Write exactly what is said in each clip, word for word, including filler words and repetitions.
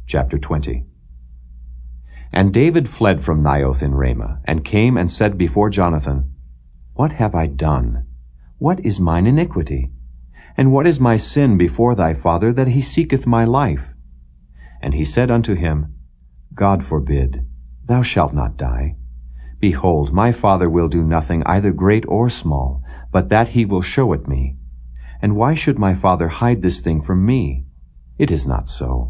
Chapter twenty. And David fled from Naioth in Ramah, and came and said before Jonathan, What have I done? What is mine iniquity? And what is my sin before thy father, that he seeketh my life? And he said unto him, God forbid, thou shalt not die. Behold, my father will do nothing either great or small, but that he will show it me. And why should my father hide this thing from me? It is not so.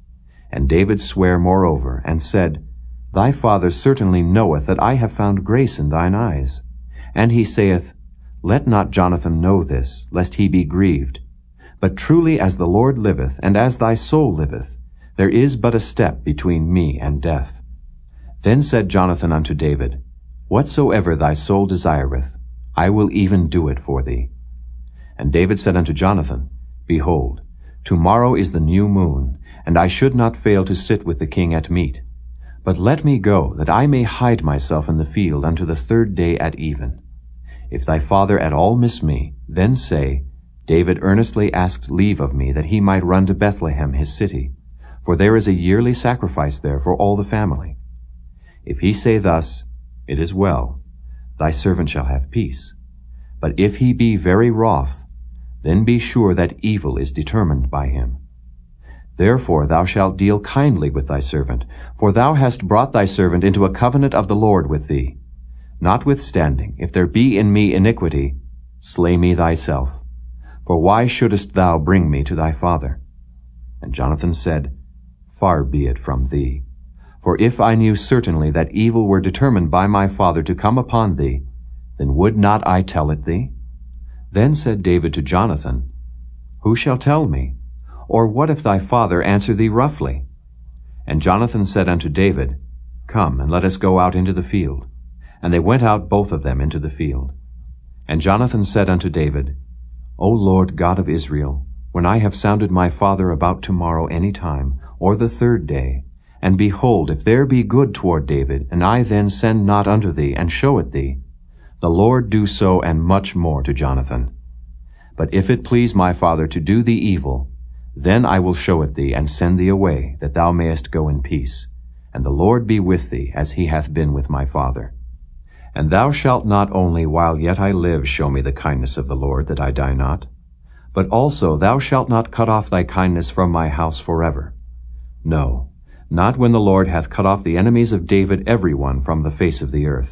And David sware moreover, and said, Thy father certainly knoweth that I have found grace in thine eyes. And he saith, Let not Jonathan know this, lest he be grieved. But truly as the Lord liveth, and as thy soul liveth, there is but a step between me and death. Then said Jonathan unto David, Whatsoever thy soul desireth, I will even do it for thee. And David said unto Jonathan, Behold, tomorrow is the new moon, and I should not fail to sit with the king at meat. But let me go, that I may hide myself in the field unto the third day at even. If thy father at all miss me, then say, David earnestly asked leave of me that he might run to Bethlehem his city, for there is a yearly sacrifice there for all the family. If he say thus, It is well, thy servant shall have peace. But if he be very wroth, then be sure that evil is determined by him. Therefore thou shalt deal kindly with thy servant, for thou hast brought thy servant into a covenant of the Lord with thee. Notwithstanding, if there be in me iniquity, slay me thyself. For why shouldest thou bring me to thy father? And Jonathan said, Far be it from thee. For if I knew certainly that evil were determined by my father to come upon thee, then would not I tell it thee? Then said David to Jonathan, Who shall tell me? Or what if thy father answer thee roughly? And Jonathan said unto David, Come, and let us go out into the field. And they went out both of them into the field. And Jonathan said unto David, O Lord God of Israel, when I have sounded my father about tomorrow any time, or the third day, and behold, if there be good toward David, and I then send not unto thee, and show it thee, the Lord do so and much more to Jonathan. But if it please my father to do thee evil, then I will show it thee, and send thee away, that thou mayest go in peace. And the Lord be with thee, as he hath been with my father. And thou shalt not only while yet I live show me the kindness of the Lord, that I die not, but also thou shalt not cut off thy kindness from my house forever. No, not when the Lord hath cut off the enemies of David every one from the face of the earth.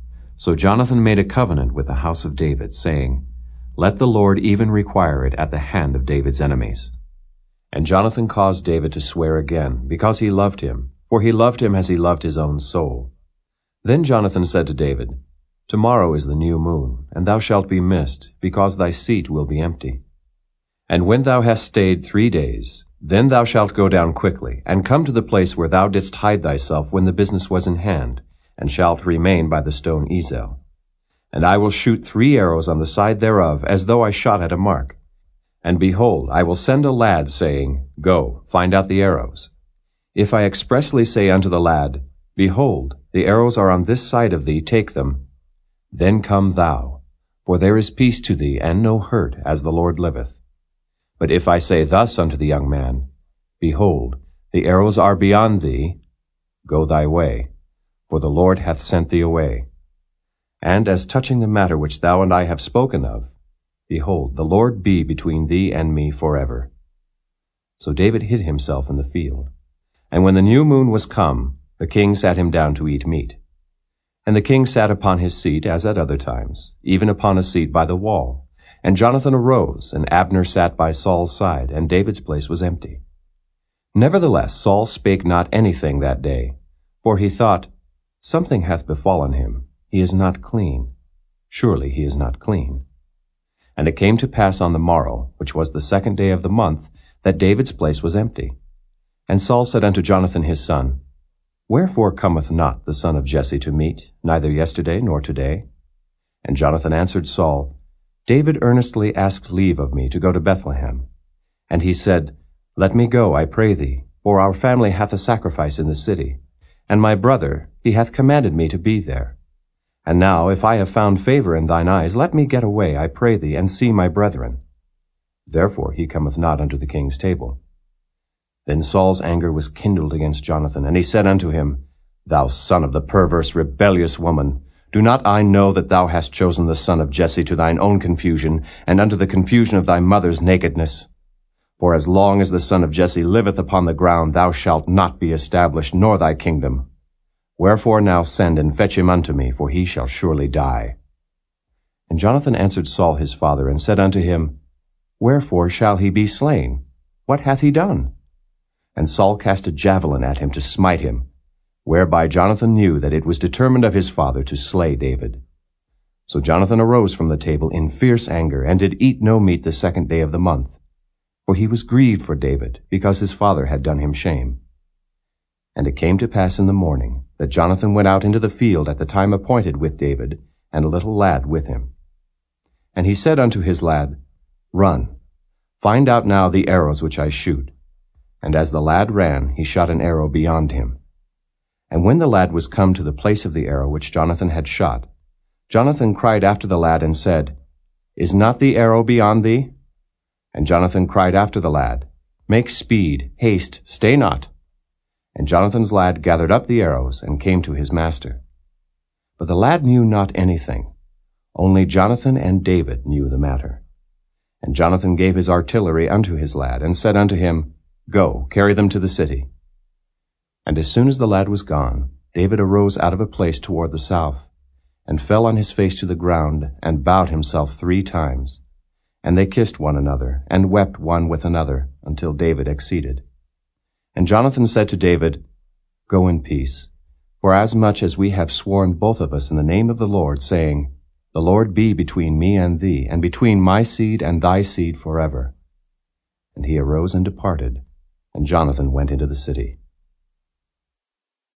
So Jonathan made a covenant with the house of David, saying, Let the Lord even require it at the hand of David's enemies. And Jonathan caused David to swear again, because he loved him, for he loved him as he loved his own soul. Then Jonathan said to David, Tomorrow is the new moon, and thou shalt be missed, because thy seat will be empty. And when thou hast stayed three days, then thou shalt go down quickly, and come to the place where thou didst hide thyself when the business was in hand, and shalt remain by the stone Ezel. And I will shoot three arrows on the side thereof, as though I shot at a mark. And behold, I will send a lad, saying, Go, find out the arrows. If I expressly say unto the lad, Behold, the arrows are on this side of thee, take them. Then come thou, for there is peace to thee, and no hurt, as the Lord liveth. But if I say thus unto the young man, Behold, the arrows are beyond thee, go thy way, for the Lord hath sent thee away. And as touching the matter which thou and I have spoken of, behold, the Lord be between thee and me forever. So David hid himself in the field. And when the new moon was come, the king sat him down to eat meat. And the king sat upon his seat, as at other times, even upon a seat by the wall. And Jonathan arose, and Abner sat by Saul's side, and David's place was empty. Nevertheless Saul spake not anything that day, for he thought, Something hath befallen him, he is not clean. Surely he is not clean. And it came to pass on the morrow, which was the second day of the month, that David's place was empty. And Saul said unto Jonathan his son, Wherefore cometh not the son of Jesse to meat, neither yesterday nor today? And Jonathan answered Saul, David earnestly asked leave of me to go to Bethlehem. And he said, Let me go, I pray thee, for our family hath a sacrifice in the city. And my brother, he hath commanded me to be there. And now, if I have found favor in thine eyes, let me get away, I pray thee, and see my brethren. Therefore he cometh not unto the king's table. Then Saul's anger was kindled against Jonathan, and he said unto him, Thou son of the perverse, rebellious woman, do not I know that thou hast chosen the son of Jesse to thine own confusion, and unto the confusion of thy mother's nakedness? For as long as the son of Jesse liveth upon the ground, thou shalt not be established, nor thy kingdom. Wherefore now send and fetch him unto me, for he shall surely die. And Jonathan answered Saul his father, and said unto him, Wherefore shall he be slain? What hath he done? And Saul cast a javelin at him to smite him, whereby Jonathan knew that it was determined of his father to slay David. So Jonathan arose from the table in fierce anger, and did eat no meat the second day of the month. For he was grieved for David, because his father had done him shame. And it came to pass in the morning, that Jonathan went out into the field at the time appointed with David, and a little lad with him. And he said unto his lad, Run, find out now the arrows which I shoot. And as the lad ran, he shot an arrow beyond him. And when the lad was come to the place of the arrow which Jonathan had shot, Jonathan cried after the lad and said, Is not the arrow beyond thee? And Jonathan cried after the lad, Make speed, haste, stay not. And Jonathan's lad gathered up the arrows and came to his master. But the lad knew not anything. Only Jonathan and David knew the matter. And Jonathan gave his artillery unto his lad, and said unto him, Go, carry them to the city. And as soon as the lad was gone, David arose out of a place toward the south, and fell on his face to the ground, and bowed himself three times. And they kissed one another, and wept one with another, until David exceeded. And Jonathan said to David, Go in peace, for as much as we have sworn both of us in the name of the Lord, saying, The Lord be between me and thee, and between my seed and thy seed forever. And he arose and departed, and Jonathan went into the city.